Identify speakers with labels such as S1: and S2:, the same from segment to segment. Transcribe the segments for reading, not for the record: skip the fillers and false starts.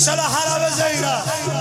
S1: ماشاءالله حرم زینب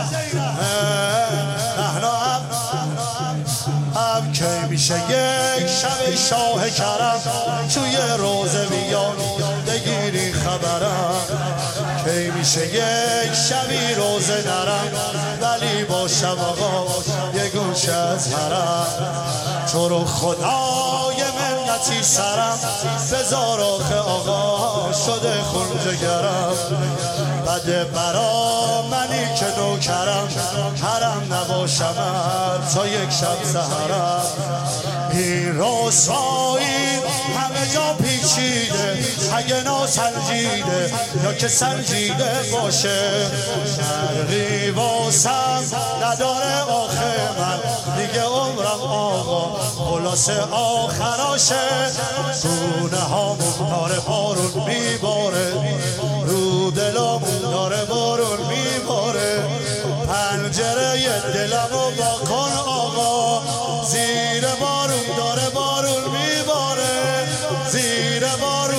S1: کی میشه یک شب شاه کرم توی روزه میان بگیری خبرم کی میشه یک شبی روزه نرم ولی باشم آقا یه گوشه از حرم تو رو خدای منتی سرم بذار آخه آقا شده خون جگرم بده برا منی که نوکرم حرم نباشم تا یک شب سحرم این رسوایی همه جا پیچیده اگه ناسنجیده یا که سنجیده باشه شرقی واسم نداره آخه من دیگه عمرم آقا خلاصه آخراشه گونه هامون داره بارون میباره رو دلامون داره بارون میباره پنجره دلمو با کن آقا زیر بارون داره بارون میباره زیر بارون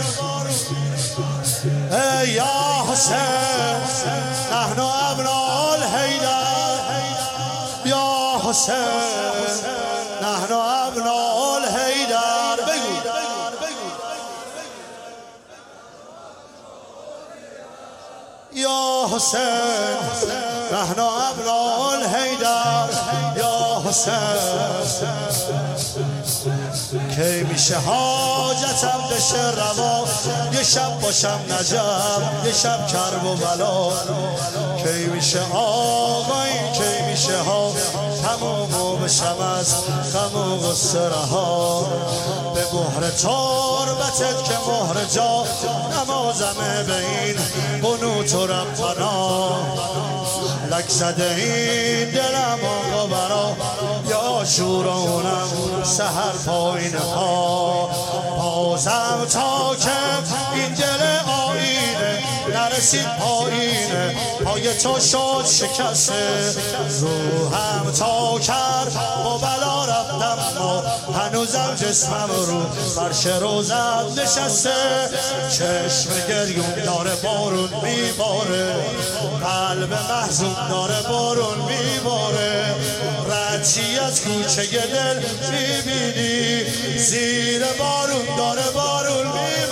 S1: ای یا حسین نحن ابناء الحیدر یا حسین نحن ابناء الحیدر بگو یا حسین نحن ابناء الحیدر یا حسین کی میشه حاجتم بشه روا یه شب باشم نجف یه شب کرب و بلا کی میشه آقایی کی میشه ها تمومو بشم از غم و غصه رها به مهر تربتت که مهر جا نمازمه به این قنوت و ربنا لک زده این دلم آقا برا یا شورانم سهر پایین ها بازم تا که این دل آینه نرسید پایینه پای تو شد شکسته روحم تا کرد با بلا رفتم ما هنوزم جسمم رو فرش روزت نشسته چشم گریون داره بارون میباره قلب محزون داره بارون میباره ردچی از کوچه دل میبینی زیر بارون داره بارون میباره